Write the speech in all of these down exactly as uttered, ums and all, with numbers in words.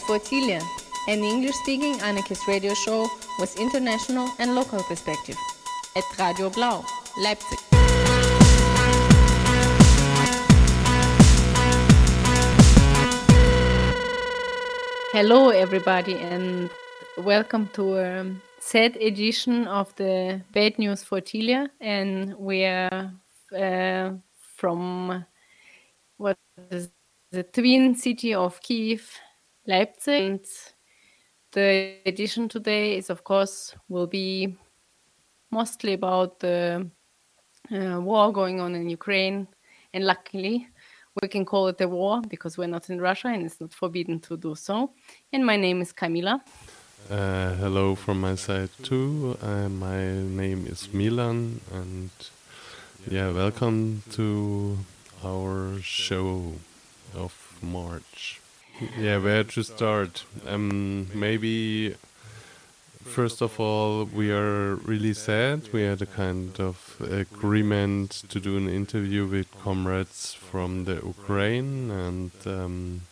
Fortilia, an English-speaking anarchist radio show with international and local perspective at Radio Blau, Leipzig. Hello everybody and welcome to a sad edition of the Bad News Fortilia, and we are uh, from what is the twin city of Kyiv, Leipzig. And the edition today is, of course, will be mostly about the uh, war going on in Ukraine, and luckily we can call it a war because we're not in Russia and it's not forbidden to do so. And my name is Kamila. Uh, hello from my side too. Uh, my name is Milan, and yeah, welcome to our show of March. Yeah, where to start? Um, maybe first of all, we are really sad. We had a kind of agreement to do an interview with comrades from the Ukraine, and um,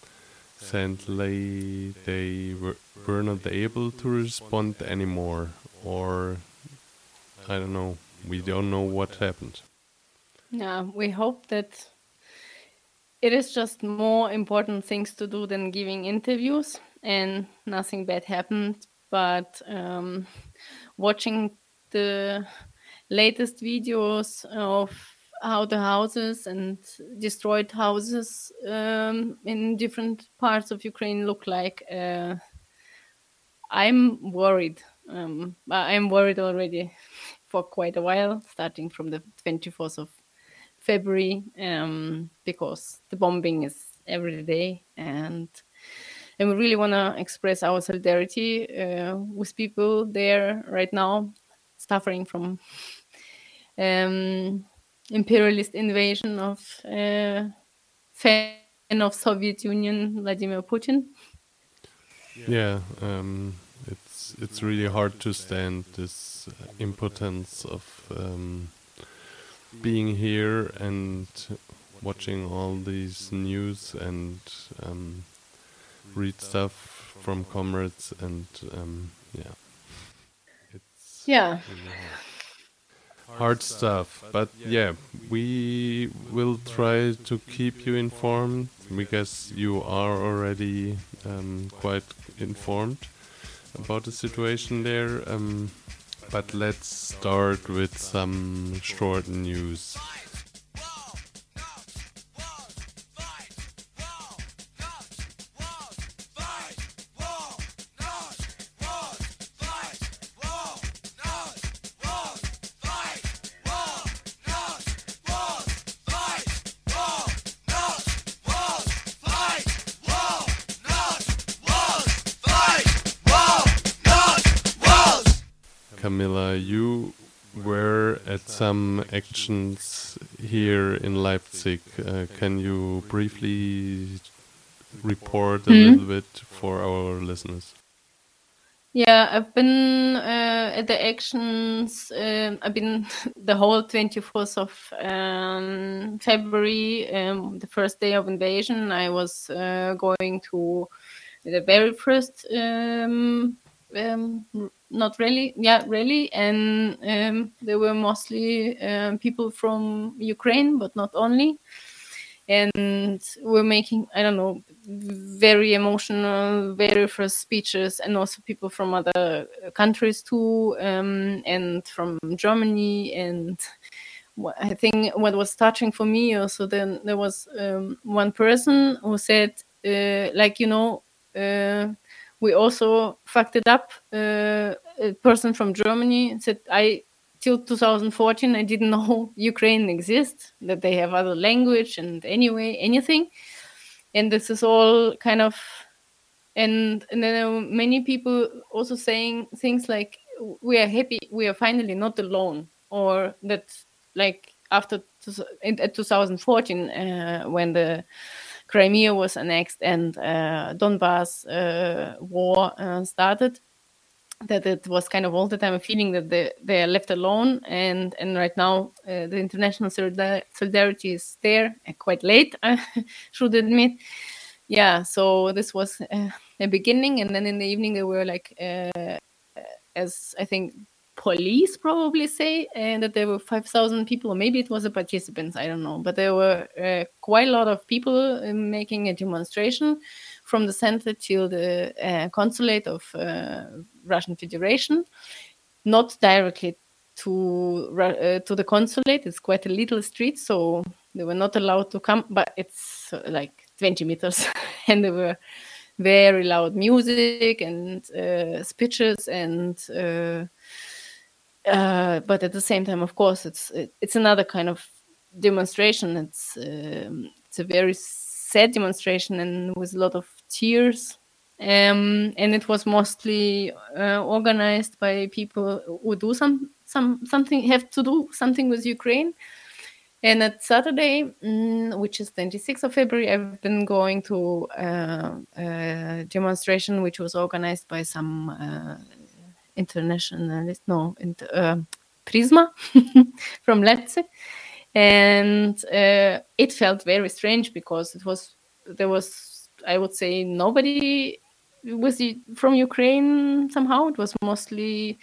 sadly they were, were not able to respond anymore, or I don't know, we don't know what happened. Yeah, we hope that it is just more important things to do than giving interviews, and nothing bad happened. But um, watching the latest videos of how the houses and destroyed houses um, in different parts of Ukraine look like, uh, I'm worried. Um, I'm worried already for quite a while, starting from the twenty-fourth of February, um, because the bombing is every day, and and we really want to express our solidarity uh, with people there right now, suffering from um, imperialist invasion of uh, fan of Soviet Union Vladimir Putin. Yeah, um, it's it's really hard to stand this uh, impotence of um, being here and watching all these news and um, read stuff from comrades, and um, yeah, it's Yeah. really hard. hard stuff. But yeah, we will try to keep you informed, because you are already um, quite informed about the situation there. Um, but let's start with some short news. Camilla, you were at some actions here in Leipzig. Uh, can you briefly report a Hmm? little bit for our listeners? Yeah, I've been uh, at the actions. Um, I've been the whole twenty-fourth of um, February, um, the first day of invasion. I was uh, going to the very first, um, um, r- not really, yeah, really, and um, there were mostly um, people from Ukraine, but not only. And we're making, I don't know, very emotional, very first speeches, and also people from other countries too, um, and from Germany. And wha- I think what was touching for me also, then there was um, one person who said, uh, like, you know, uh, we also fucked it up. Uh, a person from Germany said, I till two thousand fourteen, I didn't know Ukraine exists, that they have other language and anyway, anything. And this is all kind of, and, and then there were many people also saying things like, we are happy, we are finally not alone, or that like after two- in, at two thousand fourteen, uh, when the Crimea was annexed and uh, Donbass uh, war uh, started, that it was kind of all the time a feeling that they, they are left alone. And and right now uh, the international solidar- solidarity is there, uh, quite late, I should admit. Yeah, so this was uh, the beginning, and then in the evening there were like, uh, as I think police probably say, and that there were five thousand people, or maybe it was the participants, I don't know, but there were uh, quite a lot of people uh, making a demonstration from the center to the uh, consulate of uh, Russian Federation, not directly to uh, to the consulate. It's quite a little street, so they were not allowed to come, but it's uh, like twenty meters and there were very loud music and uh, speeches and uh, uh, but at the same time, of course, it's it, it's another kind of demonstration. It's um, it's a very sad demonstration and with a lot of tears. Um, and it was mostly uh, organized by people who do some some something have to do something with Ukraine. And at Saturday, mm, which is twenty-sixth of February, I've been going to uh, a demonstration which was organized by some uh, internationalist, no, inter, uh, Prisma from Leipzig. And uh, it felt very strange because it was there was, I would say, nobody was from Ukraine somehow. It was mostly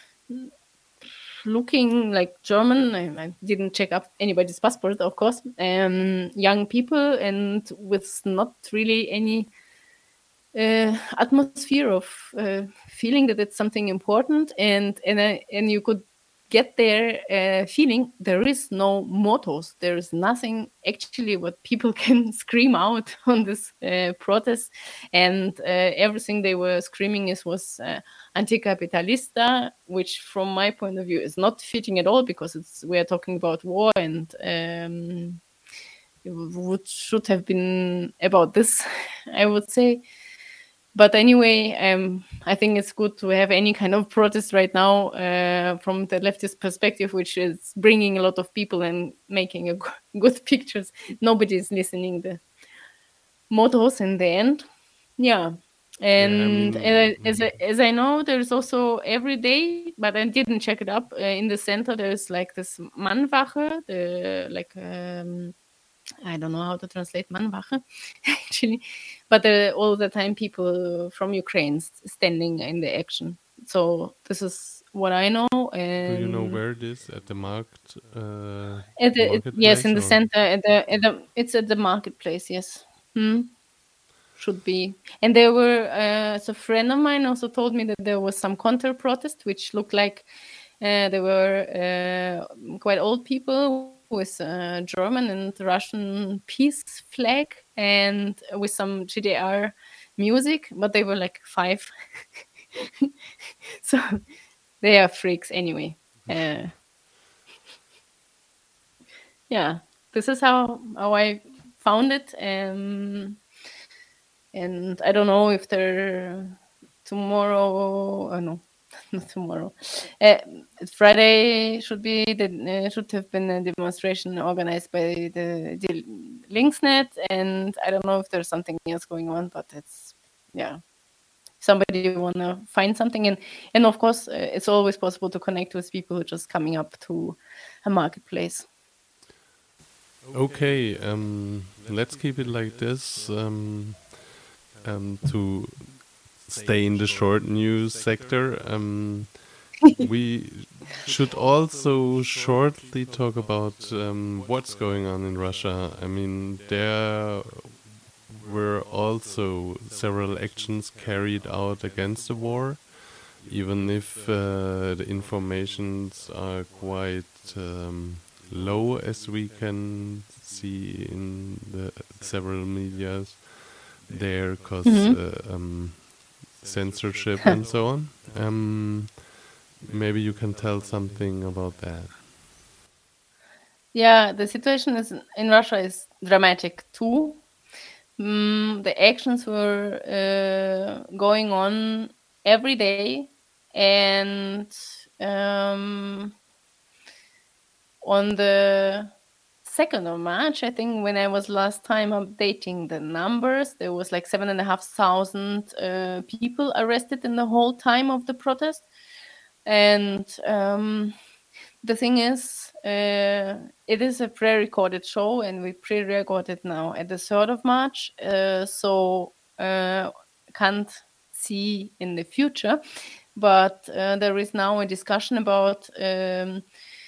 looking like German. I, I didn't check up anybody's passport, of course. Um, young people and with not really any uh, atmosphere of uh, feeling that it's something important, and and uh, and you could get there uh, feeling there is no mottos, there is nothing actually what people can scream out on this uh, protest, and uh, everything they were screaming is was uh, anticapitalista, which from my point of view is not fitting at all, because it's we are talking about war, and um, it would, should have been about this, I would say. But anyway, um, I think it's good to have any kind of protest right now uh, from the leftist perspective, which is bringing a lot of people and making a g- good pictures. Nobody is listening the mottos in the end. Yeah. And Yeah, I mean, as, I, as, I, as I know, there's also every day, but I didn't check it up, uh, in the center, there's like this Mannwache, the, like... Um, I don't know how to translate Mannwache, actually, but uh, all the time people from Ukraine standing in the action. So this is what I know. And do you know where it is? At the market, uh, at the, it, yes, marketplace? in the Or? center. At the, at the it's at the marketplace. Yes, hmm. Should be. And there were. Uh, so a friend of mine also told me that there was some counter protest, which looked like uh, there were uh, quite old people with uh, German and Russian peace flag and with some G D R music, but they were like five. So they are freaks anyway. Uh, yeah, this is how, how I found it. Um, and I don't know if they're tomorrow, oh no, not tomorrow. Uh, Friday should be the uh, should have been a demonstration organized by the, the Linksnet, and I don't know if there's something else going on, but it's yeah. Somebody wanna find something, and and of course, uh, it's always possible to connect with people who are just coming up to a marketplace. Okay, um, let's keep it like this. Um, um, to stay in the short news sector, um, we should also shortly talk about um, what's going on in Russia. I mean, there were also several actions carried out against the war, even if uh, the informations are quite um, low, as we can see in the several medias there, because Mm-hmm. uh, um, censorship and so on. Um, maybe you can tell something about that. Yeah, the situation is in Russia is dramatic too. Mm, the actions were uh, going on every day, and um, on the second of March, I think, when I was last time updating the numbers, there was like seven and a half thousand uh, people arrested in the whole time of the protest. And um, the thing is, uh, it is a pre-recorded show, and we pre-recorded now at the third of March. Uh, so uh, can't see in the future. But uh, there is now a discussion about um,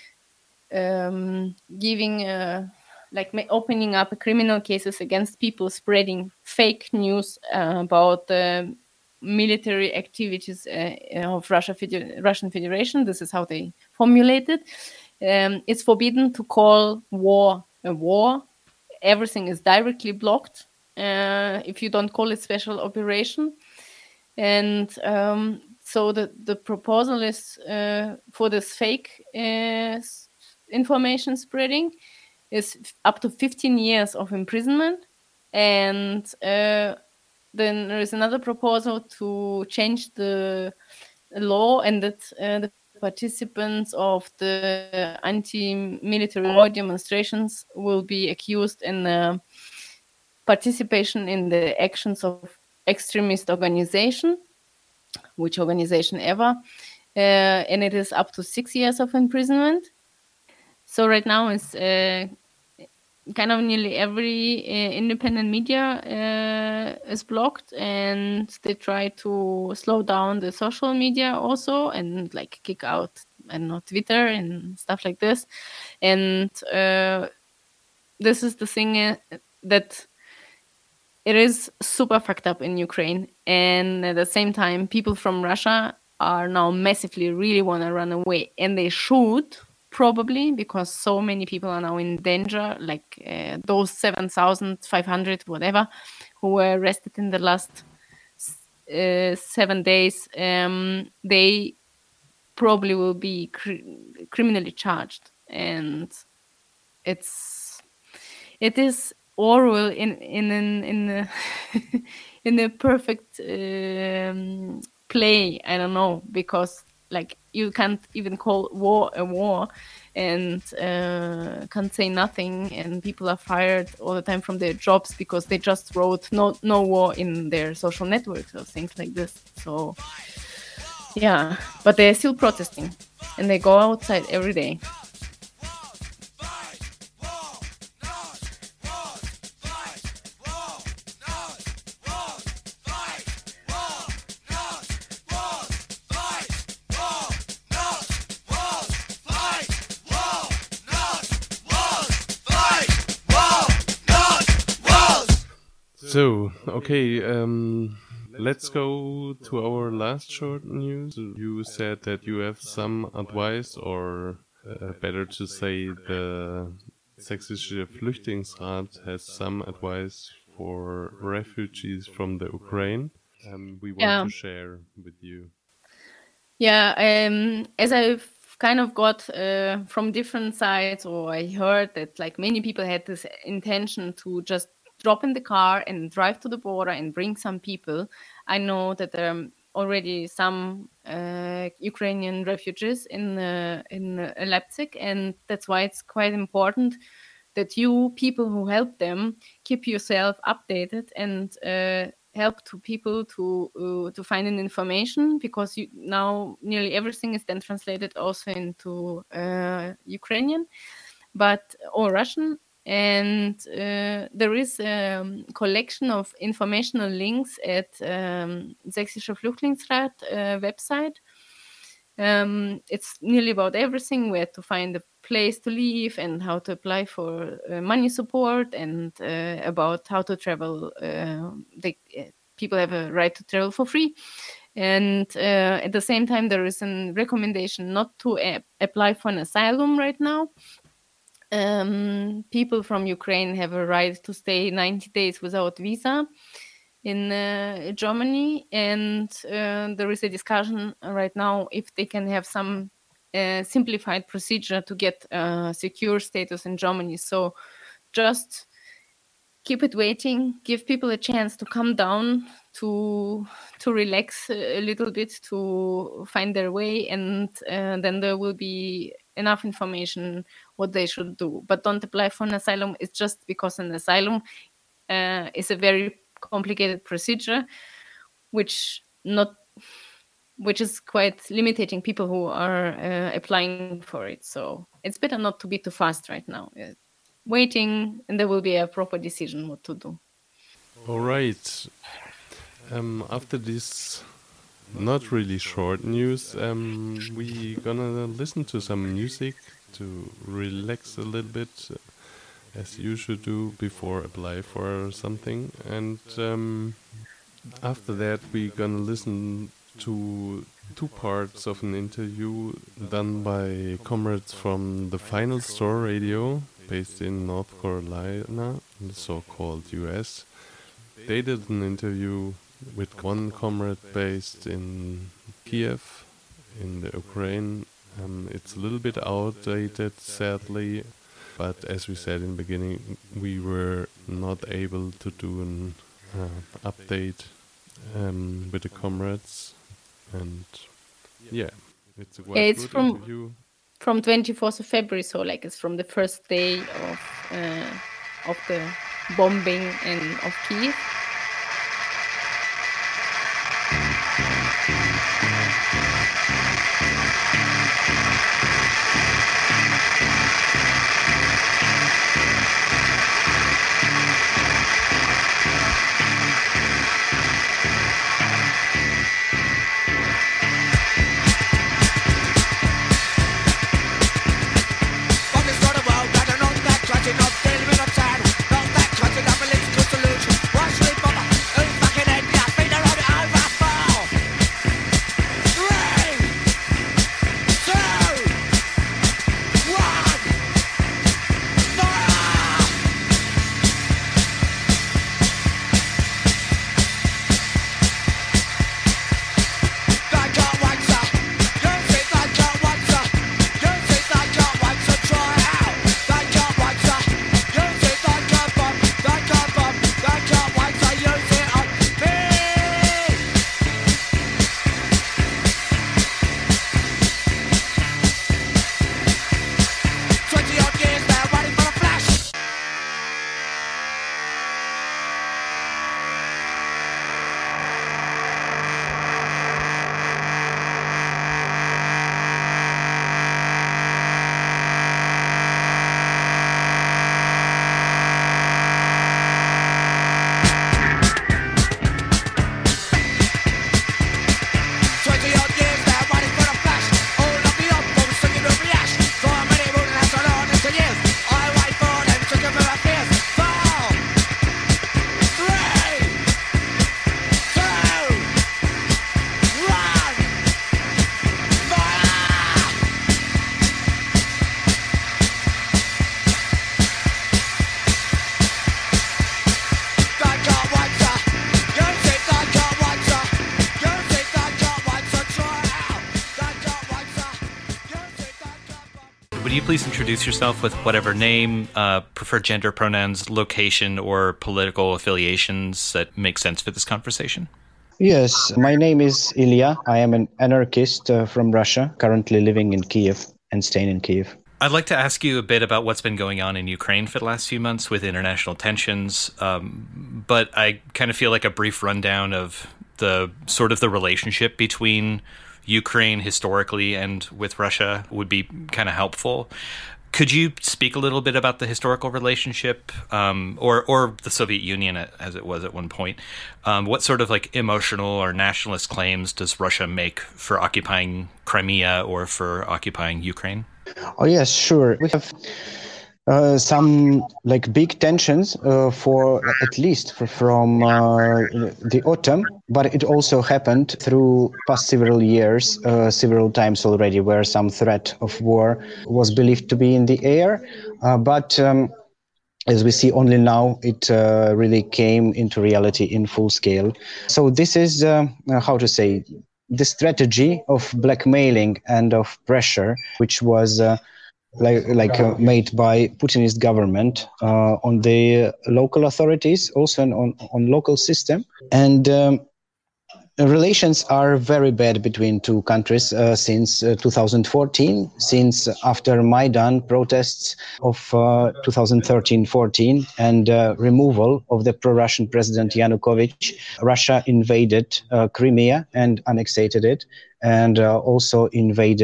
um, giving, uh, like ma- opening up criminal cases against people spreading fake news uh, about the military activities uh, of Russia, Feder- Russian Federation. This is how they formulate it. Um, it's forbidden to call war a war. Everything is directly blocked uh, if you don't call it special operation. And um, so the, the proposal is uh, for this fake uh, information spreading is up to fifteen years of imprisonment. And uh, then there is another proposal to change the law, and that uh, the participants of the anti-military war demonstrations will be accused in uh, participation in the actions of extremist organization, which organization ever, uh, and it is up to six years of imprisonment. So right now it's uh, kind of nearly every uh, independent media uh, is blocked, and they try to slow down the social media also, and like kick out, I don't know, Twitter and stuff like this. And uh, this is the thing uh, that it is super fucked up in Ukraine. And at the same time, people from Russia are now massively really want to run away, and they should probably, because so many people are now in danger, like uh, those seven thousand five hundred whatever who were arrested in the last uh, seven days. Um, they probably will be cr- criminally charged, and it's it is Orwell in in in in a, in a perfect um, play. I don't know, because like you can't even call war a war, and uh, can't say nothing, and people are fired all the time from their jobs because they just wrote no no war in their social networks or things like this. So yeah, but they're still protesting, and they go outside every day. So, okay, um, let's go to our last short news. You said that you have some advice, or uh, better to say, the Sächsische Flüchtlingsrat has some advice for refugees from the Ukraine. Um, we want Yeah. to share with you. Yeah, um, as I've kind of got uh, from different sides, or I heard that like many people had this intention to just drop in the car and drive to the border and bring some people. I know that there are already some uh, Ukrainian refugees in uh, in uh, Leipzig, and that's why it's quite important that you people who help them keep yourself updated and uh, help to people to uh, to find an information, because you, now nearly everything is then translated also into uh, Ukrainian, but or Russian. And uh, there is a um, collection of informational links at um, Sächsische Flüchtlingsrat uh, website. Um, it's nearly about everything, where to find a place to live and how to apply for uh, money support, and uh, about how to travel. Uh, they, uh, people have a right to travel for free. And uh, at the same time, there is a recommendation not to a- apply for an asylum right now. Um, people from Ukraine have a right to stay ninety days without visa in uh, Germany, and uh, there is a discussion right now if they can have some uh, simplified procedure to get uh, secure status in Germany. So just keep it waiting, give people a chance to come down, to to relax a little bit, to find their way, and uh, then there will be enough information what they should do. But don't apply for an asylum. It's just because an asylum uh, is a very complicated procedure, which not which is quite limiting people who are uh, applying for it. So it's better not to be too fast right now. Uh, waiting, and there will be a proper decision what to do. All right. um, after this not really short news, um, we gonna listen to some music to relax a little bit, as you should do before apply for something. And um, after that, we gonna listen to two parts of an interview done by comrades from the Final Store Radio, based in North Carolina, the so-called U S. They did an interview with one comrade based in Kiev, in the Ukraine. Um, it's a little bit outdated, sadly, but as we said in the beginning, we were not able to do an uh, update um, with the comrades, and yeah, it's a quite Yeah, it's good from interview. from twenty-fourth of February, so like it's from the first day of uh, of the bombing and of Kiev. Would you please introduce yourself with whatever name, uh, preferred gender pronouns, location, or political affiliations that make sense for this conversation? Yes, my name is Ilya. I am an anarchist uh, from Russia, currently living in Kiev and staying in Kiev. I'd like to ask you a bit about what's been going on in Ukraine for the last few months with international tensions, um, but I kind of feel like a brief rundown of the sort of the relationship between Ukraine historically and with Russia would be kind of helpful. Could you speak a little bit about the historical relationship, um, or or the Soviet Union as it was at one point? Um, what sort of like emotional or nationalist claims does Russia make for occupying Crimea or for occupying Ukraine? Oh yes, sure. We have uh, some like big tensions uh, for at least for, from uh, the autumn, but it also happened through past several years, uh, several times already, where some threat of war was believed to be in the air. Uh, but um, as we see only now, it uh, really came into reality in full scale. So this is uh, how to say the strategy of blackmailing and of pressure, which was uh, like like uh, made by Putinist government uh, on the local authorities, also on on local system, and um, relations are very bad between two countries uh, since uh, two thousand fourteen, since after Maidan protests of uh, two thousand thirteen fourteen and uh, removal of the pro-Russian president Yanukovych. Russia invaded uh, Crimea and annexated it, and uh, also invaded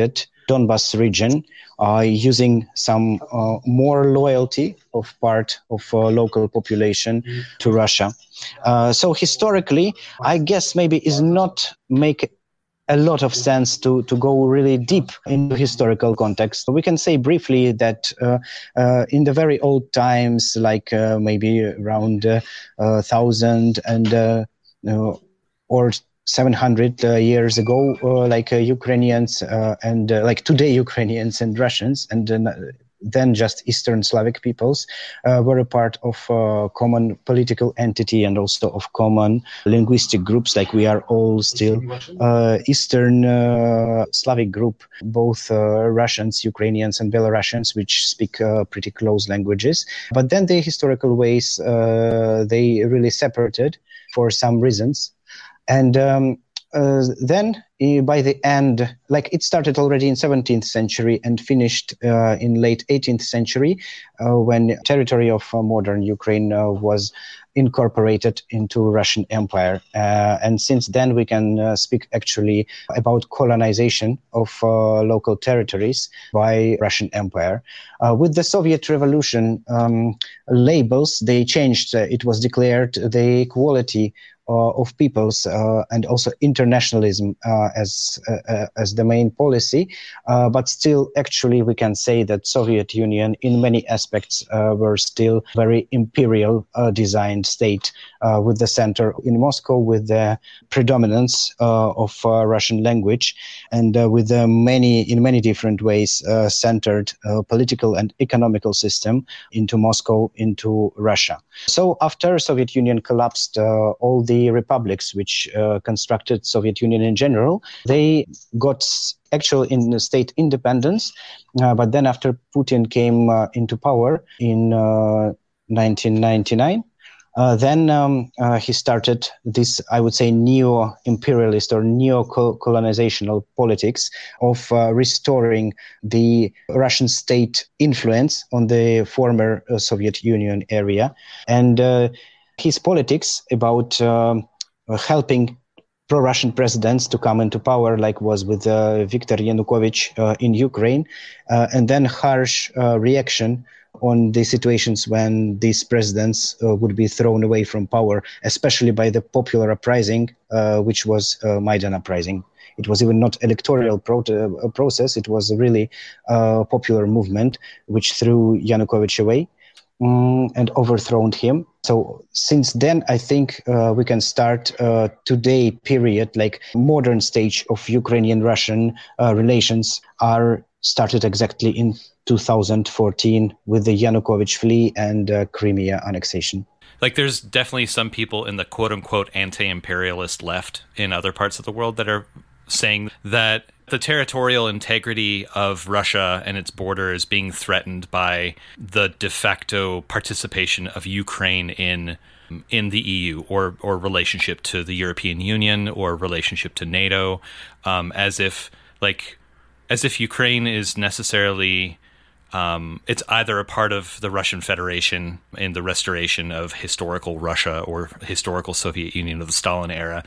Donbas region, uh, using some uh, more loyalty of part of uh, local population to Russia. Uh, so historically, I guess maybe is not make a lot of sense to, to go really deep into historical context. We can say briefly that uh, uh, in the very old times, like uh, maybe around uh, uh, thousand and uh, uh, or seven hundred uh, years ago, uh, like uh, Ukrainians uh, and uh, like today Ukrainians and Russians and uh, then just Eastern Slavic peoples uh, were a part of a common political entity and also of common linguistic groups, like we are all still uh, Eastern uh, Slavic group, both uh, Russians, Ukrainians and Belarusians, which speak uh, pretty close languages. But then the historical ways, uh, they really separated for some reasons. And um, uh, then uh, by the end, like it started already in seventeenth century and finished uh, in late eighteenth century uh, when territory of uh, modern Ukraine uh, was incorporated into Russian Empire. Uh, and since then we can uh, speak actually about colonization of uh, local territories by Russian Empire. Uh, with the Soviet Revolution, um, labels, they changed. Uh, it was declared the equality Uh, of peoples uh, and also internationalism uh, as uh, as the main policy, uh, but still actually we can say that Soviet Union in many aspects uh, were still very imperial uh, designed state uh, with the center in Moscow, with the predominance uh, of uh, Russian language and uh, with the many in many different ways uh, centered uh, political and economical system into Moscow, into Russia. So after Soviet Union collapsed, uh, all the The republics which uh, constructed Soviet Union in general, they got actual in state independence. Uh, but then after Putin came uh, into power in uh, nineteen ninety-nine, uh, then um, uh, he started this, I would say, neo-imperialist or neo-colonizational politics of uh, restoring the Russian state influence on the former uh, Soviet Union area. And uh, his politics about uh, helping pro-Russian presidents to come into power, like was with uh, Viktor Yanukovych uh, in Ukraine, uh, and then harsh uh, reaction on the situations when these presidents uh, would be thrown away from power, especially by the popular uprising, uh, which was uh, Maidan uprising. It was even not electoral pro- uh, process. It was a really uh, popular movement which threw Yanukovych away um, and overthrown him. So since then, I think uh, we can start uh, today period, like modern stage of Ukrainian-Russian uh, relations are started exactly in two thousand fourteen with the Yanukovych flee and uh, Crimea annexation. Like there's definitely some people in the quote-unquote anti-imperialist left in other parts of the world that are saying that the territorial integrity of Russia and its border is being threatened by the de facto participation of Ukraine in in the E U or or relationship to the European Union or relationship to NATO, um, as if like as if Ukraine is necessarily um, it's either a part of the Russian Federation in the restoration of historical Russia or historical Soviet Union of the Stalin era,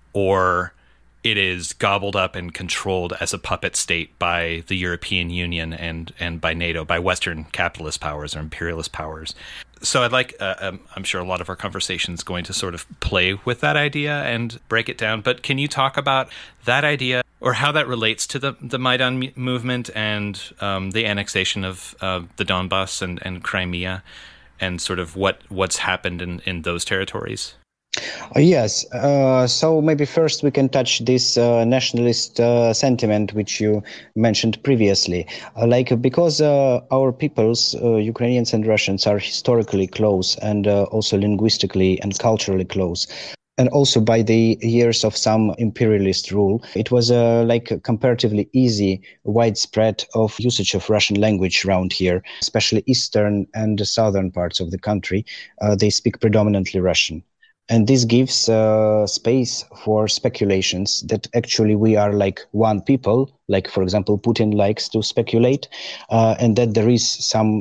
or it is gobbled up and controlled as a puppet state by the European Union and, and by NATO, by Western capitalist powers or imperialist powers. So I'd like, uh, um, I'm sure a lot of our conversation is going to sort of play with that idea and break it down. But can you talk about that idea or how that relates to the, the Maidan movement and um, the annexation of uh, the Donbas and, and Crimea and sort of what, what's happened in, in those territories? Uh, yes. Uh, so maybe first we can touch this uh, nationalist uh, sentiment which you mentioned previously. Uh, like because uh, our peoples, uh, Ukrainians and Russians, are historically close and uh, also linguistically and culturally close. And also by the years of some imperialist rule, it was uh, like a comparatively easy widespread of usage of Russian language around here, especially eastern and the southern parts of the country. Uh, they speak predominantly Russian. And this gives uh, space for speculations that actually we are like one people, like, for example, Putin likes to speculate, uh, and that there is some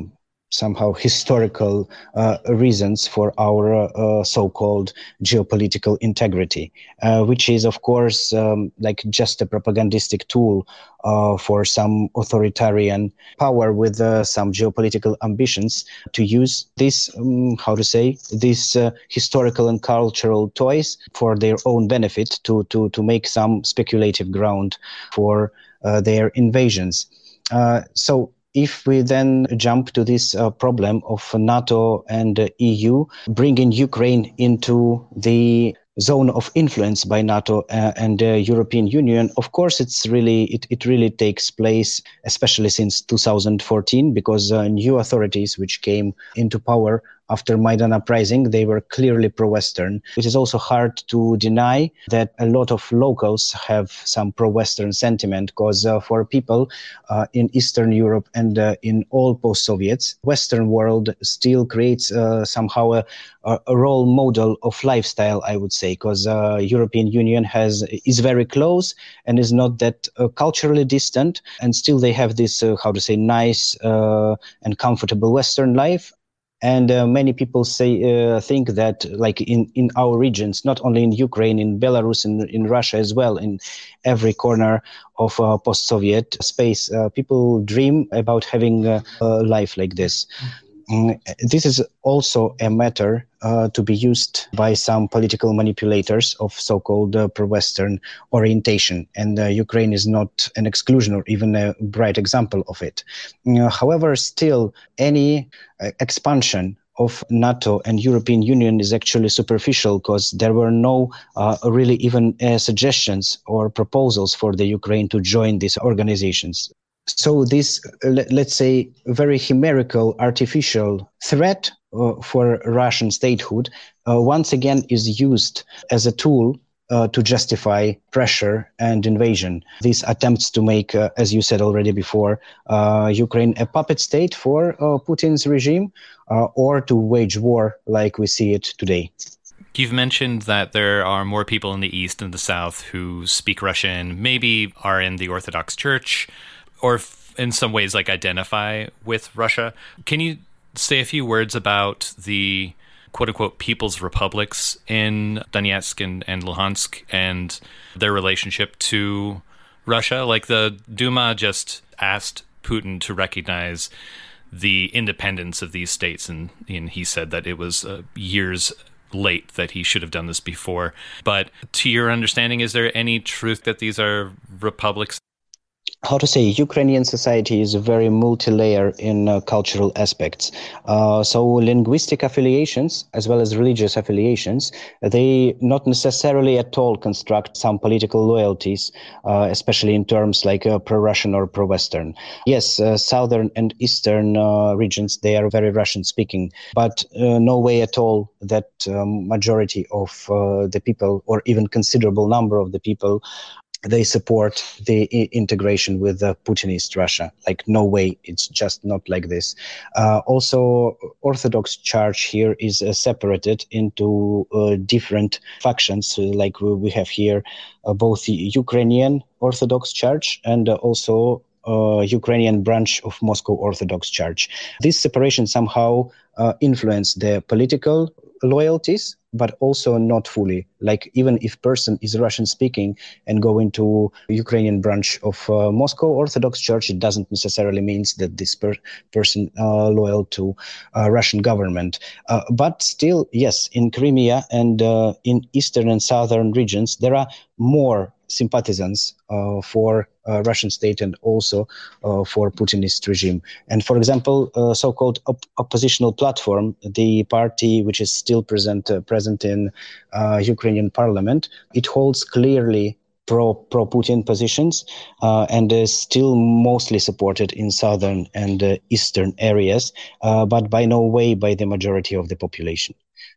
somehow historical uh, reasons for our uh, so-called geopolitical integrity, uh, which is, of course, um, like just a propagandistic tool uh, for some authoritarian power with uh, some geopolitical ambitions to use this, um, how to say, these uh, historical and cultural toys for their own benefit, to, to, to make some speculative ground for uh, their invasions. Uh, so if we then jump to this uh, problem of NATO and uh, E U bringing Ukraine into the zone of influence by NATO uh, and the uh, European Union, of course, it's really it, it really takes place, especially since two thousand fourteen, because uh, new authorities which came into power after Maidan uprising, they were clearly pro-Western. It is also hard to deny that a lot of locals have some pro-Western sentiment, because uh, for people uh, in Eastern Europe and uh, in all post-Soviets, Western world still creates uh, somehow a, a role model of lifestyle, I would say, because uh, European Union has is very close and is not that uh, culturally distant, and still they have this, uh, how to say, nice uh, and comfortable Western life. And uh, many people say uh, think that, like in, in our regions, not only in Ukraine, in Belarus, in, in Russia as well, in every corner of uh, post-Soviet space, uh, people dream about having a, a life like this. Mm, this is also a matter uh, to be used by some political manipulators of so-called uh, pro-Western orientation, and uh, Ukraine is not an exclusion or even a bright example of it. Uh, however, still, any uh, expansion of NATO and European Union is actually superficial, because there were no uh, really even uh, suggestions or proposals for the Ukraine to join these organizations. So this, uh, let's say, very chimerical, artificial threat uh, for Russian statehood uh, once again is used as a tool uh, to justify pressure and invasion. These attempts to make, uh, as you said already before, uh, Ukraine a puppet state for uh, Putin's regime, uh, or to wage war like we see it today. You've mentioned that there are more people in the East and the South who speak Russian, maybe are in the Orthodox Church, or in some ways like identify with Russia. Can you say a few words about the quote-unquote people's republics in Donetsk and, and Luhansk and their relationship to Russia? Like the Duma just asked Putin to recognize the independence of these states, and, and he said that it was uh, years late, that he should have done this before. But to your understanding, is there any truth that these are republics? How to say, Ukrainian society is very multi-layer in uh, cultural aspects. Uh, so linguistic affiliations, as well as religious affiliations, they not necessarily at all construct some political loyalties, uh, especially in terms like uh, pro-Russian or pro-Western. Yes, uh, southern and eastern uh, regions, they are very Russian-speaking, but uh, no way at all that um, majority of uh, the people, or even considerable number of the people, they support the I- integration with uh, Putinist Russia. Like, no way, it's just not like this. Uh, also, Orthodox Church here is uh, separated into uh, different factions, uh, like we have here uh, both the Ukrainian Orthodox Church and uh, also uh, Ukrainian branch of Moscow Orthodox Church. This separation somehow uh, influenced the political loyalties, but also not fully. Like, even if person is Russian speaking and go into Ukrainian branch of uh, Moscow Orthodox Church, it doesn't necessarily means that this per- person uh, loyal to uh, Russian government. Uh, but still, yes, in Crimea and uh, in eastern and southern regions, there are more sympathizants uh, for uh, Russian state and also uh, for Putinist regime. And for example, uh, so-called op- oppositional platform, the party which is still present uh, present in uh, Ukrainian parliament, it holds clearly pro pro Putin positions uh, and is still mostly supported in southern and uh, eastern areas, uh, but by no way by the majority of the population.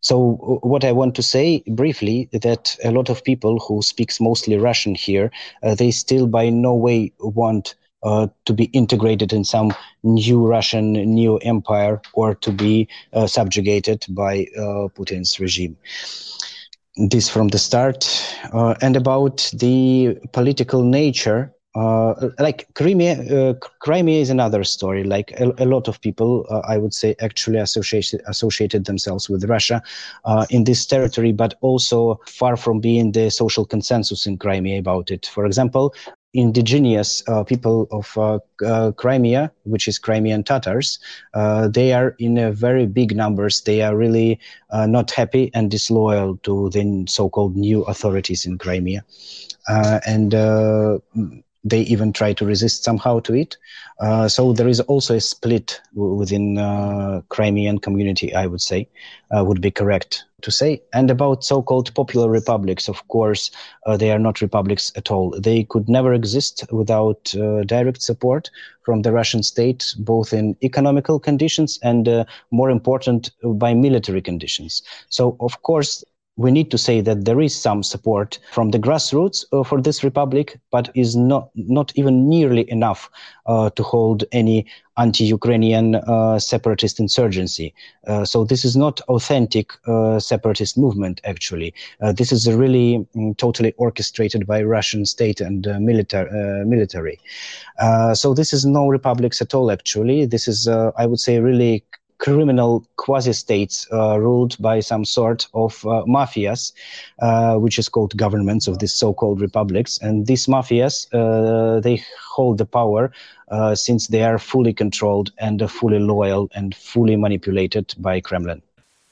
So what I want to say briefly, that a lot of people who speaks mostly Russian here, uh, they still by no way want uh, to be integrated in some new Russian new empire, or to be uh, subjugated by uh, Putin's regime. This from the start. Uh, and about the political nature Uh, like Crimea, uh, Crimea is another story. Like a, a lot of people, uh, I would say, actually associated associated themselves with Russia uh, in this territory, but also far from being the social consensus in Crimea about it. For example, indigenous uh, people of uh, uh, Crimea, which is Crimean Tatars, uh, they are in a very big numbers. They are really uh, not happy and disloyal to the so-called new authorities in Crimea, uh, and. Uh, They even try to resist somehow to it. Uh, so there is also a split w- within uh, Crimean community, I would say, uh, would be correct to say. And about so-called popular republics, of course, uh, they are not republics at all. They could never exist without uh, direct support from the Russian state, both in economical conditions and, uh, more important, by military conditions. So, of course, we need to say that there is some support from the grassroots uh, for this republic, but is not not even nearly enough uh, to hold any anti-Ukrainian uh, separatist insurgency. Uh, so this is not authentic uh, separatist movement, actually. Uh, this is a really mm, totally orchestrated by Russian state and uh, military. Uh, military. Uh, so this is no republics at all, actually. This is, uh, I would say, really criminal quasi-states uh, ruled by some sort of uh, mafias, uh, which is called governments of these so-called republics. And these mafias, uh, they hold the power uh, since they are fully controlled and uh, fully loyal and fully manipulated by Kremlin.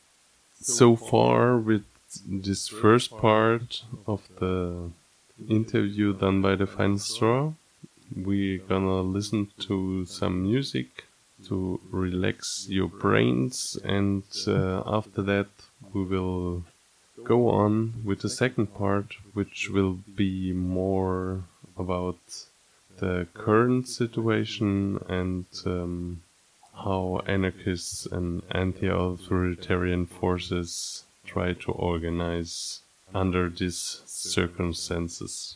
So far, with this first part of the interview done by the Final Straw, we're gonna listen to some music to relax your brains, and uh, after that we will go on with the second part, which will be more about the current situation and um, how anarchists and anti-authoritarian forces try to organize under these circumstances.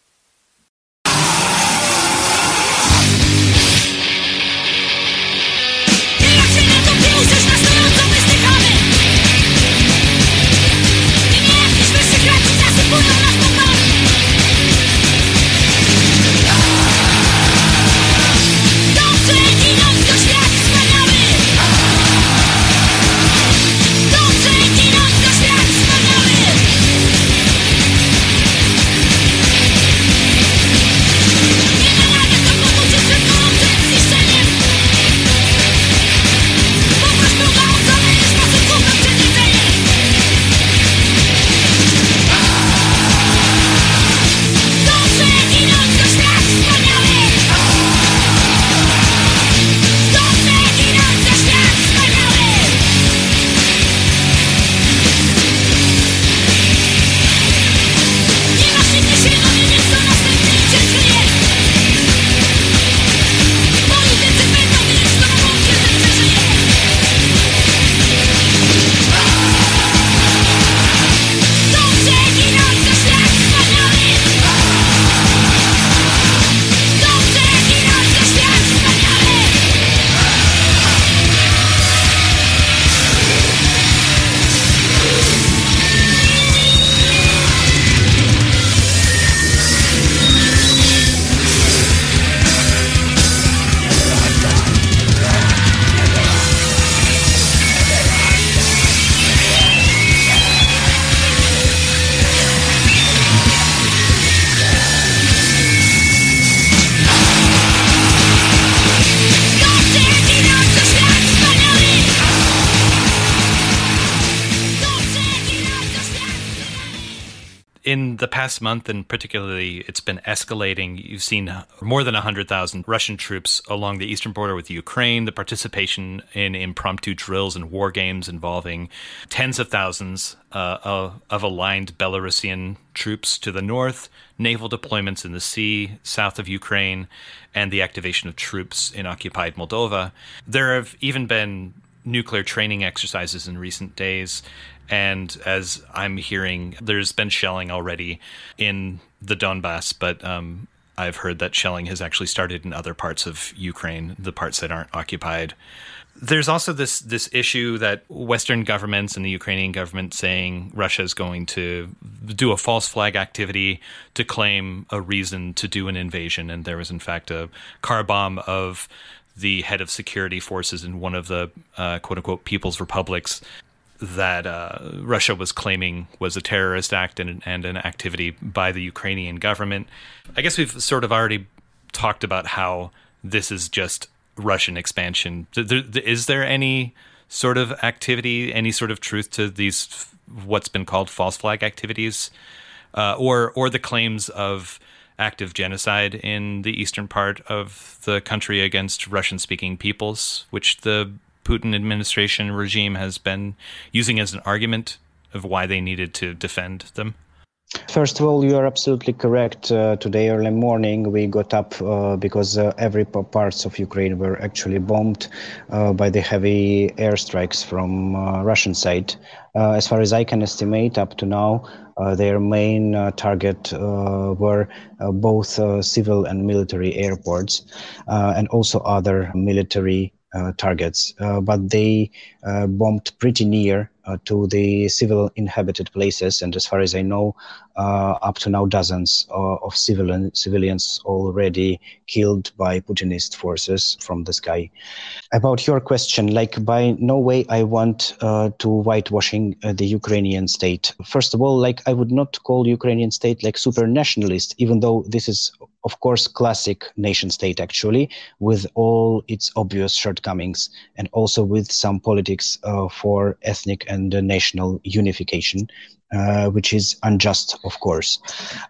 In the past month, and particularly, it's been escalating. You've seen more than one hundred thousand Russian troops along the eastern border with Ukraine, the participation in impromptu drills and war games involving tens of thousands uh, of, of aligned Belarusian troops to the north, naval deployments in the sea south of Ukraine, and the activation of troops in occupied Moldova. There have even been nuclear training exercises in recent days. And as I'm hearing, there's been shelling already in the Donbass, but um, I've heard that shelling has actually started in other parts of Ukraine, the parts that aren't occupied. There's also this this issue that Western governments and the Ukrainian government saying Russia is going to do a false flag activity to claim a reason to do an invasion. And there was, in fact, a car bomb of the head of security forces in one of the uh, quote-unquote People's Republics that uh, Russia was claiming was a terrorist act and, and an activity by the Ukrainian government. I guess we've sort of already talked about how this is just Russian expansion. Is there any sort of activity, any sort of truth to these, what's been called false flag activities, uh, or or the claims of active genocide in the eastern part of the country against Russian-speaking peoples, which the Putin administration regime has been using as an argument of why they needed to defend them? First of all, you are absolutely correct. Uh, today early morning, we got up uh, because uh, every p- parts of Ukraine were actually bombed uh, by the heavy airstrikes from uh, Russian side. Uh, as far as I can estimate, up to now, uh, their main uh, target uh, were uh, both uh, civil and military airports, uh, and also other military uh, targets. Uh, but they uh, bombed pretty near uh, to the civil inhabited places, and as far as I know, uh, up to now dozens uh, of civilian civilians already killed by Putinist forces from the sky. About your question, like by no way I want uh, to whitewashing uh, the Ukrainian state. First of all, like I would not call Ukrainian state like super nationalist, even though this is of course classic nation state actually, with all its obvious shortcomings, and also with some politics uh, for ethnic and uh, national unification, uh, which is unjust, of course.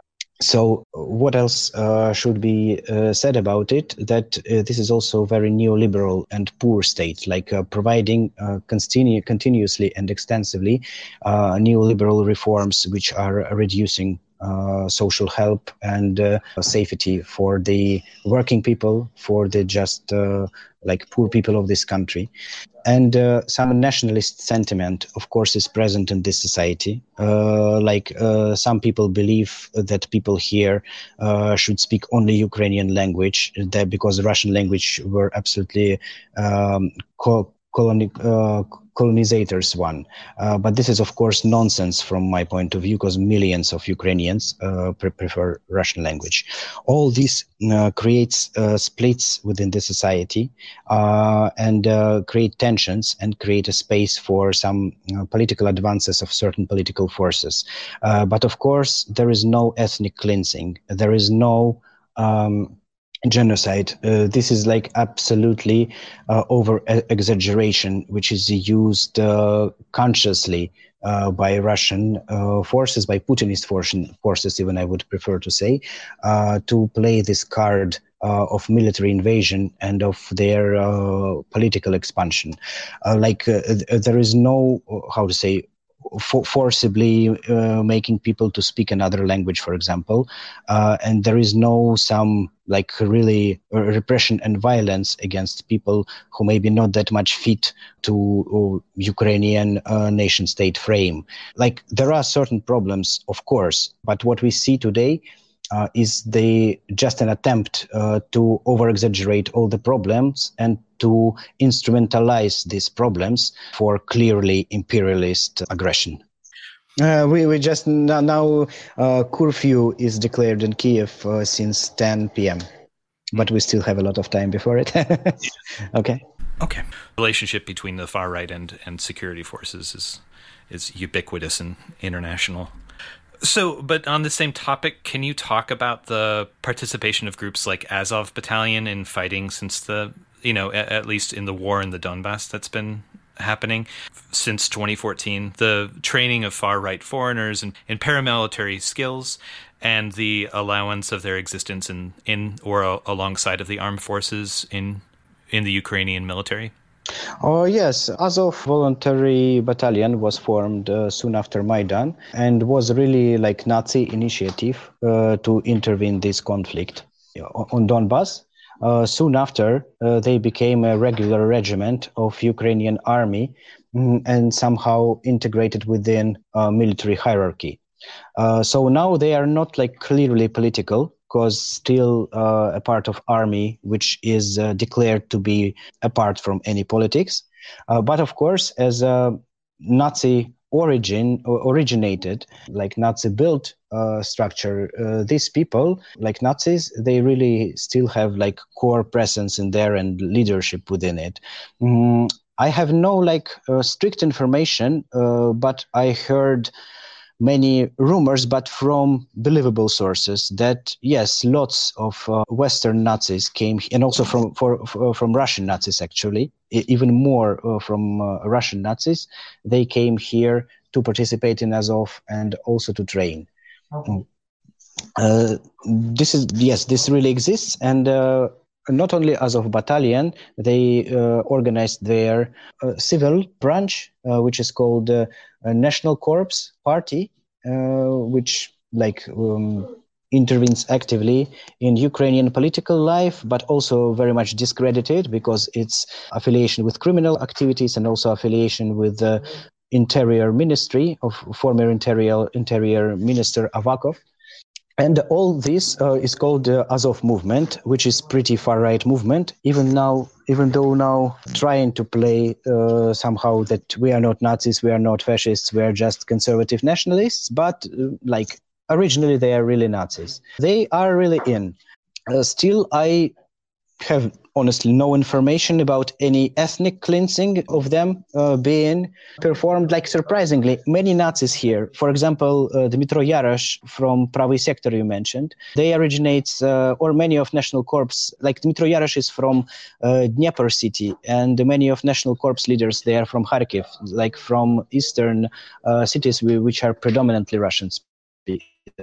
So what else uh, should be uh, said about it? That uh, this is also a very neoliberal and poor state, like uh, providing uh, continu- continuously and extensively uh, neoliberal reforms which are reducing uh, social help and uh, safety for the working people, for the just uh, like poor people of this country. And uh, some nationalist sentiment, of course, is present in this society. Uh, like uh, some people believe that people here uh, should speak only Ukrainian language, that because Russian language were absolutely um, co- coloni- uh, colonizators one. Uh, but this is, of course, nonsense from my point of view, because millions of Ukrainians uh, pre- prefer Russian language. All this uh, creates uh, splits within the society uh, and uh, create tensions and create a space for some uh, political advances of certain political forces. Uh, but of course, there is no ethnic cleansing. There is no um, genocide. Uh, this is like absolutely uh, over exaggeration, which is used uh, consciously uh, by Russian uh, forces, by Putinist forces, even I would prefer to say, uh, to play this card uh, of military invasion and of their uh, political expansion. Uh, like uh, there is no, how to say, For, forcibly uh, making people to speak another language, for example, uh, and there is no some like really uh, repression and violence against people who may be not that much fit to uh, Ukrainian uh, nation state frame. Like there are certain problems, of course, but what we see today Uh, is the just an attempt uh, to over-exaggerate all the problems and to instrumentalize these problems for clearly imperialist aggression. Uh, we, we just now, now uh, curfew is declared in Kiev uh, since ten p.m., but we still have a lot of time before it. Okay. Okay. Relationship between the far right and, and security forces is is ubiquitous and international. So, but on the same topic, can you talk about the participation of groups like Azov Battalion in fighting since the, you know, at, at least in the war in the Donbass that's been happening since twenty fourteen, the training of far-right foreigners in, in paramilitary skills and the allowance of their existence in, in or a, alongside of the armed forces in in the Ukrainian military? Oh, yes. Azov Voluntary Battalion was formed uh, soon after Maidan and was really like Nazi initiative uh, to intervene this conflict on Donbass. Uh, soon after, uh, they became a regular regiment of Ukrainian army mm, and somehow integrated within uh, military hierarchy. Uh, so now they are not like clearly political. because still uh, a part of army, which is uh, declared to be apart from any politics. Uh, but of course, as a Nazi origin originated, like Nazi built uh, structure, uh, these people, like Nazis, they really still have like core presence in there and leadership within it. Mm, I have no like uh, strict information, uh, but I heard many rumors, but from believable sources, that yes, lots of uh, Western Nazis came, and also from for, for, from Russian Nazis actually, even more uh, from uh, Russian Nazis. They came here to participate in Azov and also to train. Okay. Uh, this is yes, this really exists, and uh, not only Azov Battalion, they uh, organized their uh, civil branch, uh, which is called uh, a National Corps Party, uh, which like um, intervenes actively in Ukrainian political life, but also very much discredited because its affiliation with criminal activities and also affiliation with the Interior Ministry of former Interior Interior Minister Avakov. And all this uh, is called the Azov movement, which is pretty far-right movement, even now, even though now trying to play uh, somehow that we are not Nazis, we are not fascists, we are just conservative nationalists, but uh, like originally they are really Nazis. They are really in. Uh, still, I have honestly no information about any ethnic cleansing of them uh, being performed. Like surprisingly, many Nazis here, for example, uh, Dmytro Yarosh from Pravy Sector you mentioned, they originate, uh, or many of National Corps, like Dmytro Yarosh is from uh, Dnieper city, and many of National Corps leaders, they are from Kharkiv, like from eastern uh, cities which are predominantly Russian speakers.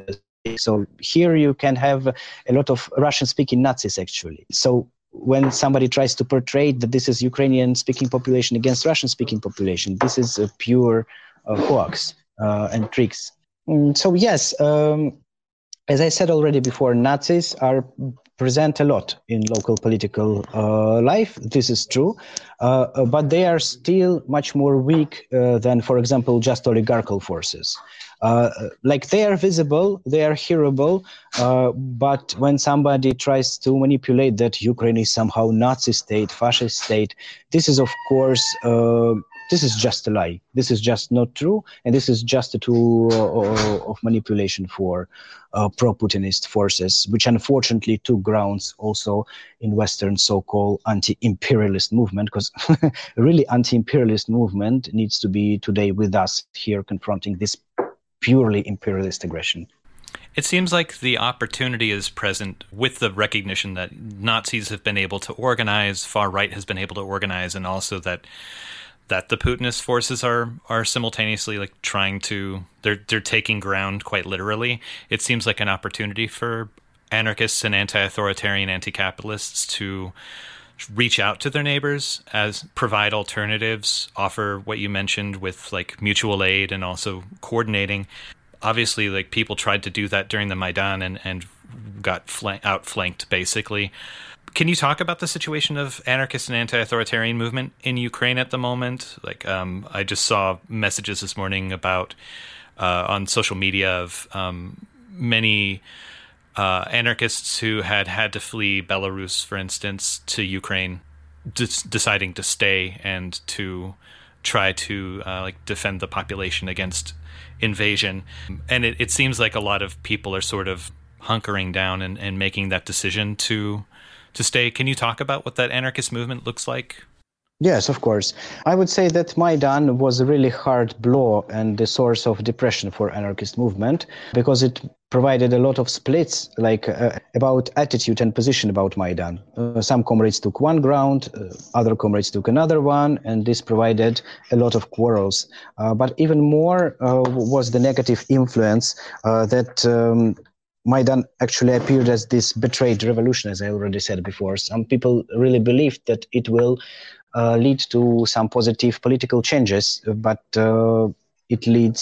So here you can have a lot of Russian-speaking Nazis, actually. So when somebody tries to portray that this is Ukrainian-speaking population against Russian-speaking population, this is a pure uh, hoax uh, and tricks. Mm, so yes, um, as I said already before, Nazis are present a lot in local political uh, life. This is true, uh, but they are still much more weak uh, than, for example, just oligarchical forces. Uh, like they are visible, they are hearable, uh, but when somebody tries to manipulate that Ukraine is somehow Nazi state, fascist state, this is of course, uh, this is just a lie. This is just not true, and this is just a tool uh, of manipulation for uh, pro-Putinist forces, which unfortunately took grounds also in Western so-called anti-imperialist movement, because really anti-imperialist movement needs to be today with us here confronting this purely imperialist aggression. It seems like the opportunity is present with the recognition that Nazis have been able to organize, far right has been able to organize, and also that that the Putinist forces are are simultaneously like trying to they're they're taking ground quite literally. It seems like an opportunity for anarchists and anti-authoritarian anti-capitalists to reach out to their neighbors, as provide alternatives, offer what you mentioned with like mutual aid and also coordinating. Obviously, like people tried to do that during the Maidan and, and got flank, outflanked, basically. Can you talk about the situation of anarchist and anti-authoritarian movement in Ukraine at the moment? Like, um, I just saw messages this morning about uh, on social media of um, many Uh, anarchists who had had to flee Belarus, for instance, to Ukraine, de- deciding to stay and to try to uh, like defend the population against invasion. And it, it seems like a lot of people are sort of hunkering down and, and making that decision to to stay. Can you talk about what that anarchist movement looks like? Yes, of course. I would say that Maidan was a really hard blow and the source of depression for anarchist movement, because it provided a lot of splits, like uh, about attitude and position about Maidan. Uh, some comrades took one ground, uh, other comrades took another one, and this provided a lot of quarrels. Uh, but even more uh, was the negative influence uh, that um, Maidan actually appeared as this betrayed revolution, as I already said before. Some people really believed that it will Uh, lead to some positive political changes, but uh, it leads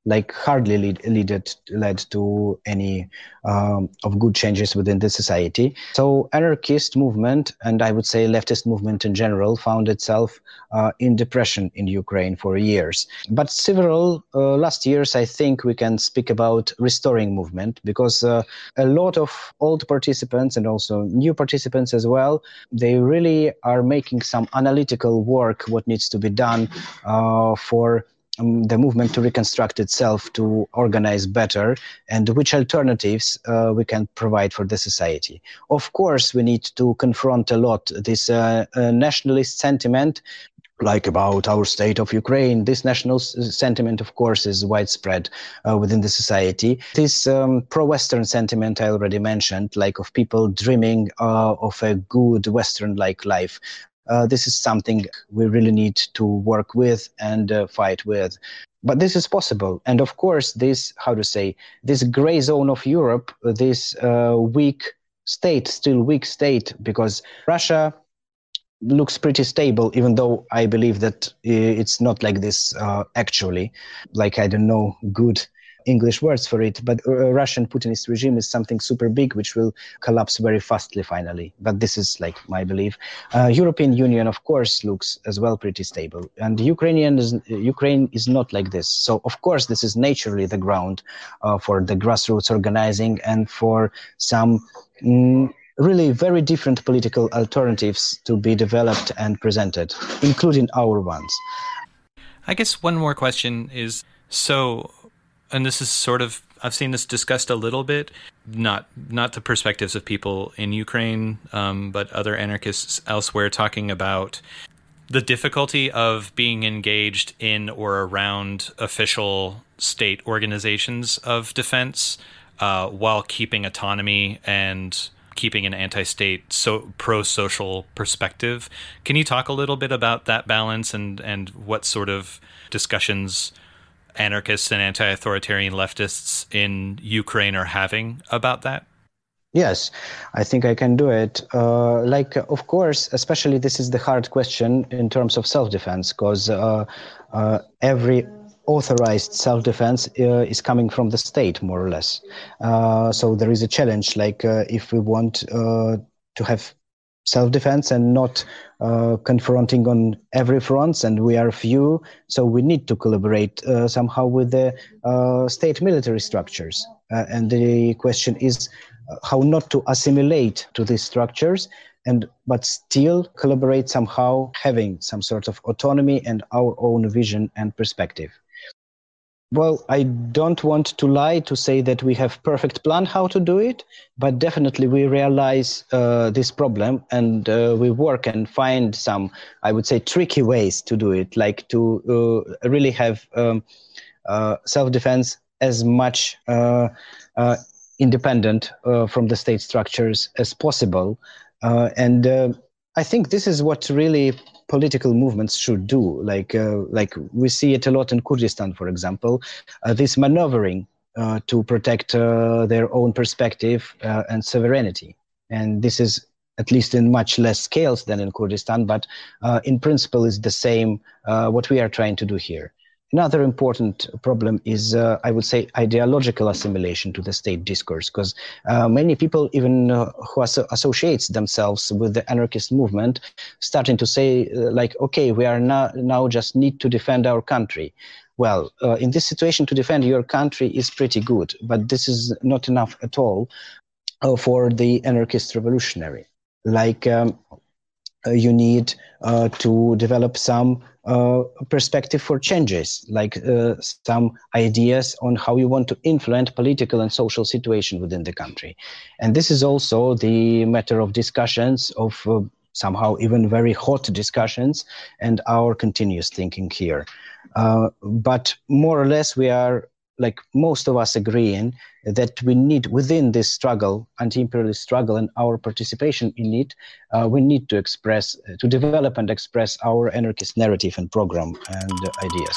like hardly lead, leaded, led to any um, of good changes within the society. So anarchist movement, and I would say leftist movement in general, found itself uh, in depression in Ukraine for years. But several uh, last years, I think we can speak about restoring movement, because uh, a lot of old participants and also new participants as well, they really are making some analytical work, what needs to be done uh, for Um, the movement to reconstruct itself, to organize better, and which alternatives uh, we can provide for the society. Of course, we need to confront a lot this uh, uh, nationalist sentiment, like about our state of Ukraine. This national sentiment, of course, is widespread uh, within the society. This um, pro-Western sentiment I already mentioned, like of people dreaming uh, of a good Western-like life. Uh, this is something we really need to work with and uh, fight with. But this is possible. And of course, this, how to say, this gray zone of Europe, this uh, weak state, still weak state, because Russia looks pretty stable, even though I believe that it's not like this uh, actually. Like, I don't know good English words for it, but uh, Russian Putinist regime is something super big, which will collapse very fastly finally. But this is like my belief. Uh, European Union, of course, looks as well pretty stable, and Ukrainian is, Ukraine is not like this. So of course, this is naturally the ground uh, for the grassroots organizing and for some mm, really very different political alternatives to be developed and presented, including our ones. I guess one more question is, so, and this is sort of, I've seen this discussed a little bit, not not the perspectives of people in Ukraine, um, but other anarchists elsewhere, talking about the difficulty of being engaged in or around official state organizations of defense uh, while keeping autonomy and keeping an anti-state, so pro-social perspective. Can you talk a little bit about that balance and, and what sort of discussions anarchists and anti-authoritarian leftists in Ukraine are having about that? Yes, I think I can do it. Uh, like, of course, especially this is the hard question in terms of self-defense, because uh, uh, every authorized self-defense uh, is coming from the state, more or less. Uh, so there is a challenge, like uh, if we want uh, to have self-defense and not uh, confronting on every front, and we are few, so we need to collaborate uh, somehow with the uh, state military structures. Uh, and the question is uh, how not to assimilate to these structures, and but still collaborate somehow, having some sort of autonomy and our own vision and perspective. Well, I don't want to lie to say that we have perfect plan how to do it, but definitely we realize uh, this problem, and uh, we work and find some, I would say, tricky ways to do it, like to uh, really have um, uh, self-defense as much uh, uh, independent uh, from the state structures as possible. Uh, and uh, I think this is what really political movements should do. Like, uh, like we see it a lot in Kurdistan, for example, uh, this maneuvering uh, to protect uh, their own perspective uh, and sovereignty. And this is at least in much less scales than in Kurdistan, but uh, in principle is the same uh, what we are trying to do here. Another important problem is, uh, I would say, ideological assimilation to the state discourse, because uh, many people, even uh, who asso- associates themselves with the anarchist movement, starting to say, uh, like, okay, we are now, now just need to defend our country. Well, uh, in this situation, to defend your country is pretty good, but this is not enough at all uh, for the anarchist revolutionary. Like, um, uh, you need uh, to develop some Uh, perspective for changes, like uh, some ideas on how you want to influence political and social situation within the country. And this is also the matter of discussions, of uh, somehow even very hot discussions, and our continuous thinking here. Uh, but more or less we are, like most of us agreeing, that we need, within this struggle, anti-imperialist struggle, and our participation in it, uh, we need to express, uh, to develop and express our anarchist narrative and program and uh, ideas.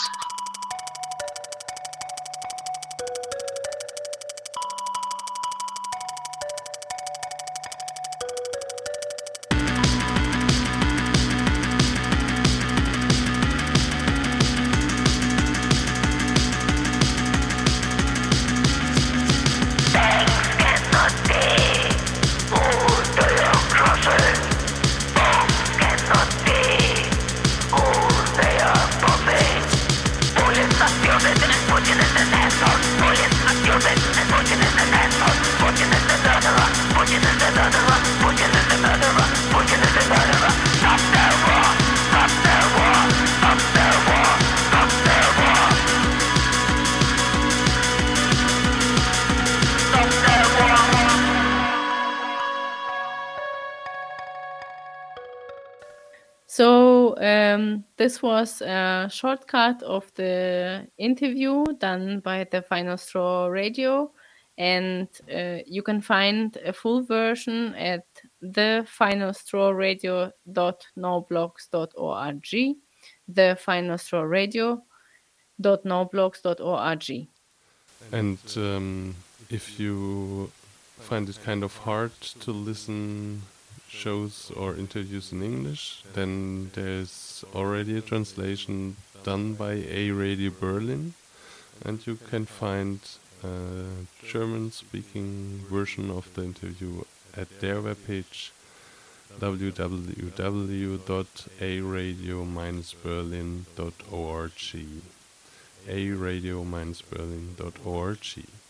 So um, this was a shortcut of the interview done by the Final Straw Radio, and uh, you can find a full version at the final straw radio dot noblogs dot org, the final straw radio dot noblogs dot org. And um, if you find it kind of hard to listen shows or interviews in English, then there's already a translation done by A Radio Berlin, and you can find a German-speaking version of the interview at their webpage w w w dot a radio dash berlin dot org. a radio dash berlin dot org.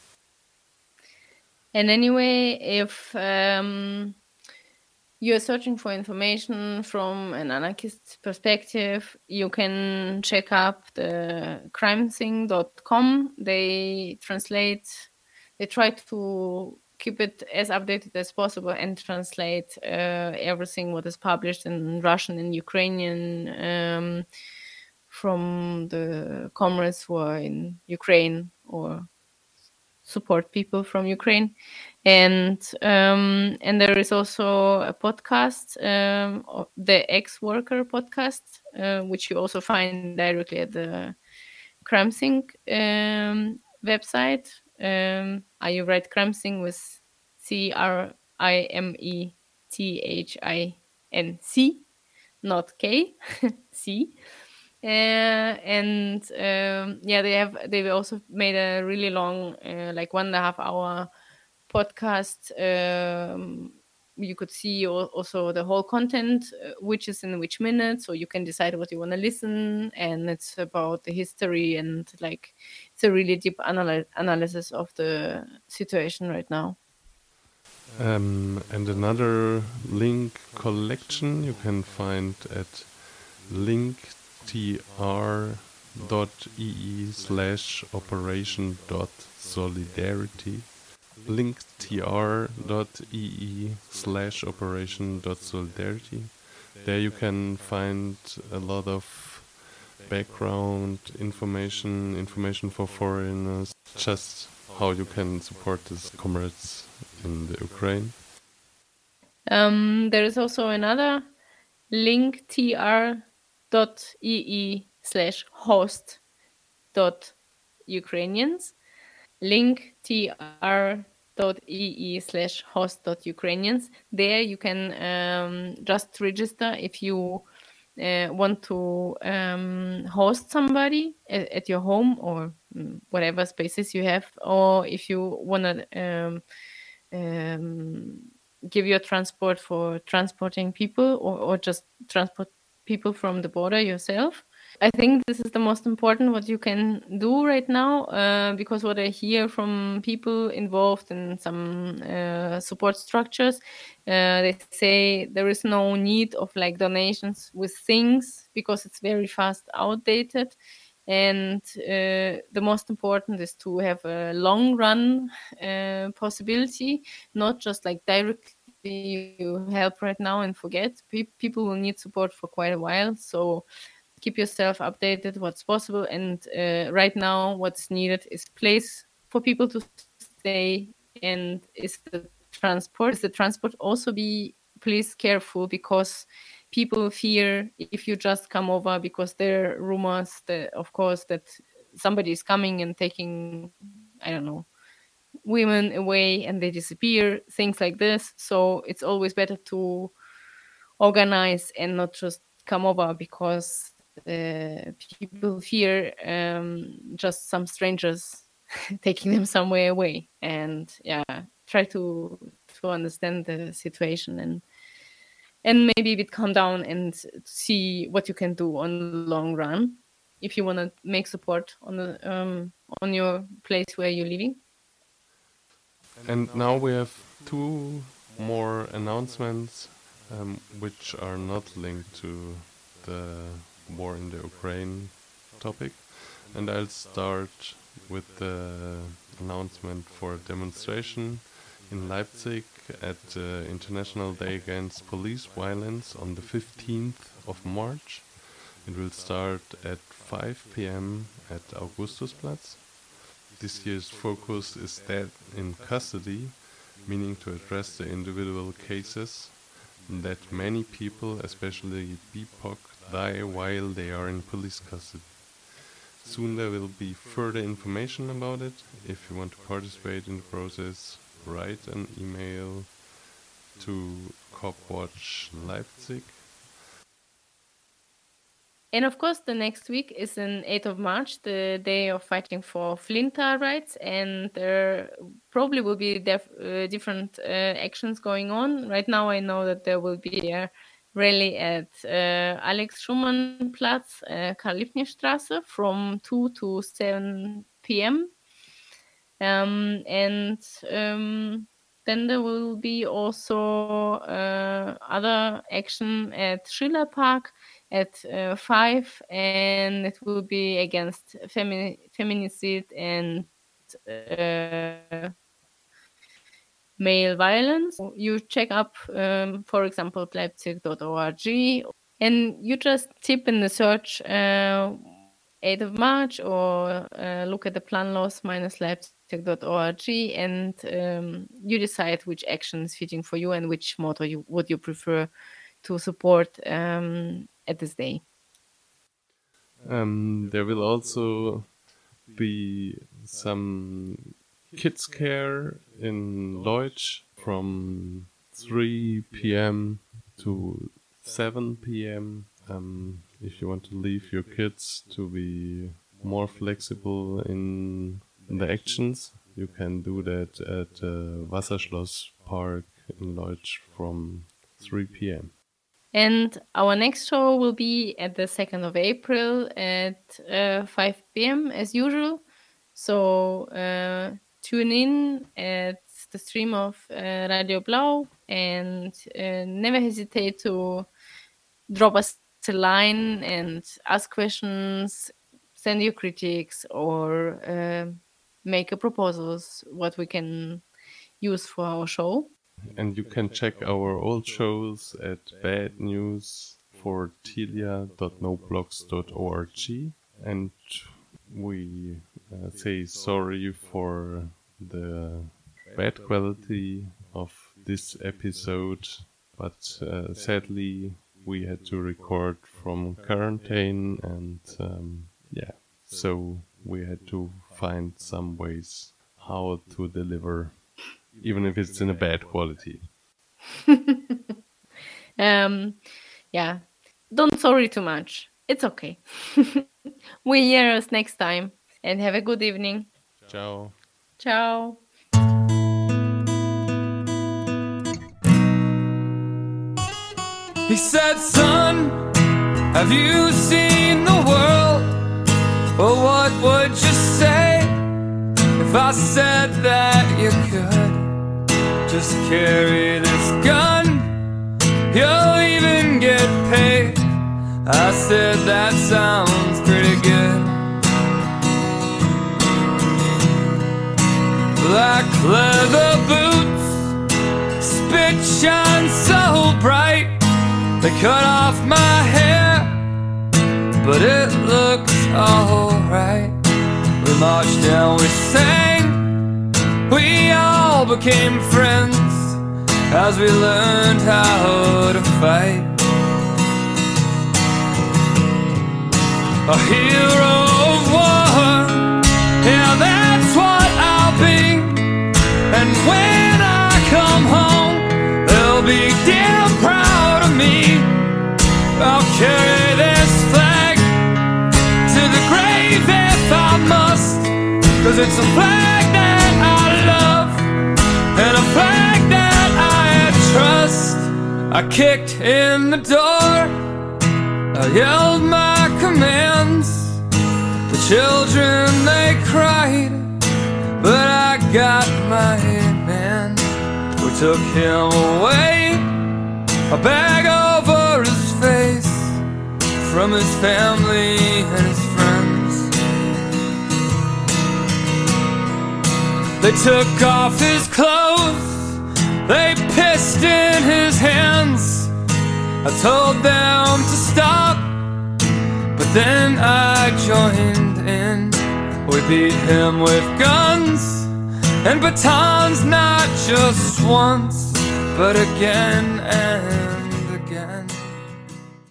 And anyway, if um, you're searching for information from an anarchist perspective, you can check up the crimething dot com. They translate, they try to keep it as updated as possible and translate uh, everything what is published in Russian and Ukrainian um, from the comrades who are in Ukraine or support people from Ukraine. And um, and there is also a podcast, um, the Ex-Worker podcast, uh, which you also find directly at the Crimething um, website. Um, I write Crimething with C R I M E T H I N C, not K, C. Uh, and um, yeah, they have they also made a really long, uh, like one and a half hour podcast. Um, you could see al- also the whole content, uh, which is in which minute, so you can decide what you want to listen. And it's about the history and like it's a really deep analy- analysis of the situation right now. Um, and another link collection you can find at linktr.ee slash operation dot solidarity. linktr.ee slash operation dot solidarity. There you can find a lot of background information, information for foreigners, just how you can support these comrades in the Ukraine. Um, there is also another linktr.ee slash host dot Ukrainians. linktr.ee slash host dot Ukrainians. There you can um, just register if you uh, want to um, host somebody at, at your home or um, whatever spaces you have, or if you want to um, um, give your transport for transporting people or, or just transport people from the border yourself. I think this is the most important what you can do right now, uh, because what I hear from people involved in some uh, support structures, uh, they say there is no need of like donations with things because it's very fast outdated. And uh, the most important is to have a long run uh, possibility, not just like directly you help right now and forget. Pe- people will need support for quite a while. So keep yourself updated what's possible. And uh, right now what's needed is place for people to stay, and is the transport. Is the transport also be please careful, because people fear if you just come over, because there are rumors that of course that somebody is coming and taking, I don't know, women away and they disappear, things like this. So it's always better to organize and not just come over, because uh, people fear um, just some strangers taking them somewhere away. And yeah, try to to understand the situation and and maybe a bit calm down and see what you can do on the long run if you want to make support on the um, on your place where you're living. And now we have two more announcements um, which are not linked to the war in the Ukraine topic. And I'll start with the announcement for a demonstration in Leipzig at the International Day Against Police Violence on the fifteenth of March. It will start at five p m at Augustusplatz. This year's focus is death in custody, meaning to address the individual cases that many people, especially B I P O C, die while they are in police custody. Soon there will be further information about it. If you want to participate in the process, write an email to Copwatch Leipzig. And of course, the next week is on eighth of March, the day of fighting for Flinta rights, and there probably will be def- uh, different uh, actions going on. Right now, I know that there will be a rally at uh, Alex Schumann Platz, uh, Karl-Liebknecht-Straße from two to seven p m Um, and um, then there will be also uh, other action at Schiller Park at uh, five, and it will be against femi- feminicide and uh, male violence. You check up, um, for example, leipzig dot org, and you just type in the search uh, eighth of March or uh, look at the planlos minus leipzig dot org, and um, you decide which action is fitting for you and which motto you would you prefer to support um, at this day. Um, there will also be some kids care in Leutsch from three p m to seven p m Um, if you want to leave your kids to be more flexible in the actions, you can do that at uh, Wasserschloss Park in Leutsch from three p m And our next show will be at the second of April at uh, five p m as usual. So uh, tune in at the stream of uh, Radio Blau, and uh, never hesitate to drop us a line and ask questions, send your critiques, or uh, make a proposals what we can use for our show. And you can check our old shows at bad news for telia dot noblogs dot org. And we uh, say sorry for the bad quality of this episode, but uh, sadly we had to record from quarantine, and um, yeah, so we had to find some ways how to deliver, even if it's in a bad quality. um, yeah, don't sorry too much. It's okay. We hear us next time, and have a good evening. Ciao. Ciao. He said, son, have you seen the world? Well, what would you say if I said that you could just carry this gun? You'll even get paid. I said, that sounds pretty good. Black leather boots, spit shine so bright. They cut off my hair, but it looks alright. We marched down, we sang, we all became friends as we learned how to fight. A hero of war, yeah, that's what I'll be. And when I come home, they'll be damn proud of me. I'll carry this flag to the grave if I must, 'cause it's a flag that I love and a flag that I trust. I kicked in the door, I yelled my commands. The children, they cried, but I got my man. We took him away, a bag over his face, from his family and his friends. They took off his clothes, They pissed in his hands. I told them to stop, but then I joined in. We beat him with guns and batons, not just once, but again and